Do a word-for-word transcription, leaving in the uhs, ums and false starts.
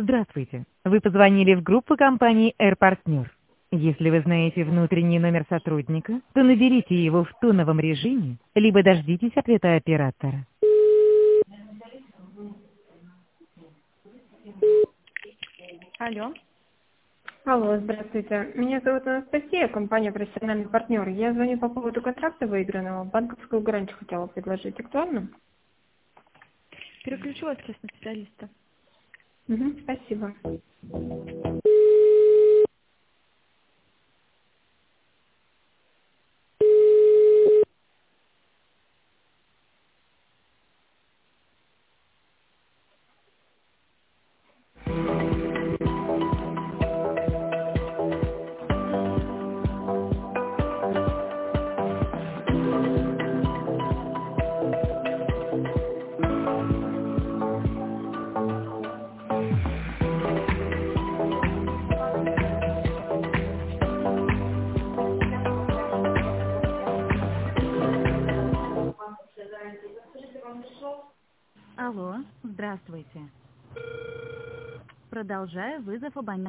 Здравствуйте. Вы позвонили в группу компании AirPartner. Если вы знаете внутренний номер сотрудника, то наберите его в тоновом режиме, либо дождитесь ответа оператора. Алло. Алло, здравствуйте. Меня зовут Анастасия, компания «Профессиональный партнер». Я звоню по поводу контракта выигранного. Банковскую гарантию хотела предложить. Актуально? Переключу вас сейчас на специалиста. Угу, спасибо. Алло, здравствуйте. Продолжаю вызов абонента.